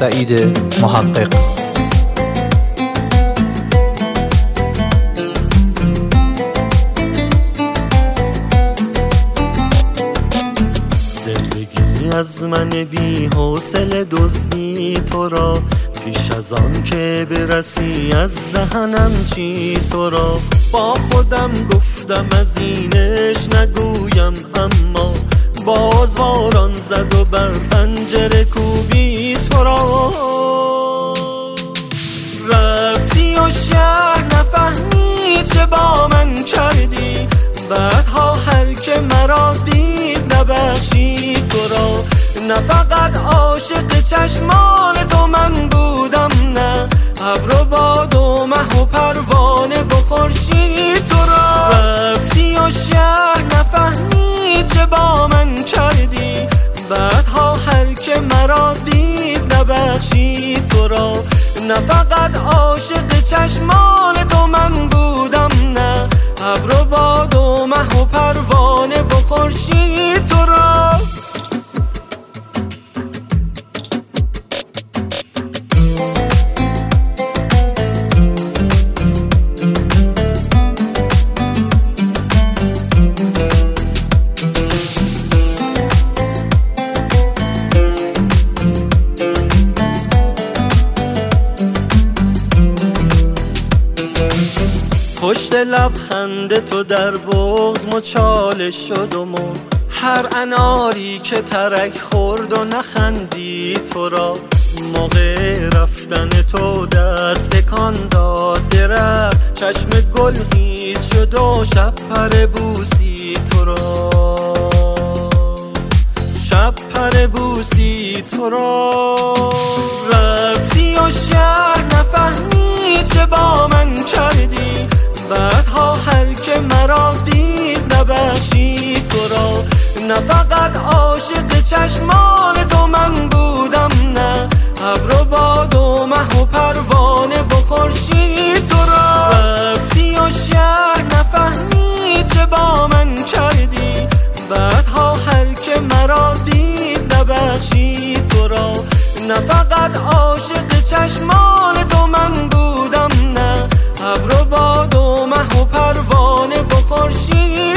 سعید محقق. زندگی از من بی حوصله دزدی تو را، پیش از آن که برسی از دهنم چی تو را. با خودم گفتم از اینش نگویم، اما باز باران زد و بر پنجره کوبی تو را. رفتی و شهر نفهمید چه با من کردی، بعدها هر که مرا دید نبخشید تو را. نه فقط عاشق چشمان تو من بودم، نه ابر و باد و مه و پروانه و خورشید تو را. رفتی و شهر نفهمید چه با من کردی، بعدها هر که مرا دید نبخشید تو را. نه فقط عاشق چشمان تو من بودم، نه ابر و باد و مه و پروانه و خورشید تو را. پشت لبخند تو در بغض مچاله شد و مرد، هر اناری که ترک خورد و نخندید تو را. موقع رفتن تو دست تکان داد درخت، چشم گل خیز شد و شب پر بوسی تو را. شب پر بوسی تو را. رفتی و شهر نفهمید چه با من کردی، بعدها هر که مرا دید نبخشید تو را. نه فقط عاشق چشمان تو من بودم، نه ابر و باد و مه و پروانه و خورشید تو را. رفتی و شهر نفهمید چه با من کردی، بعدها هر که مرا دید نبخشید تو را. نه فقط عاشق چشمان تو من بودم، نه ابر و باد و مه و پروانه و خورشید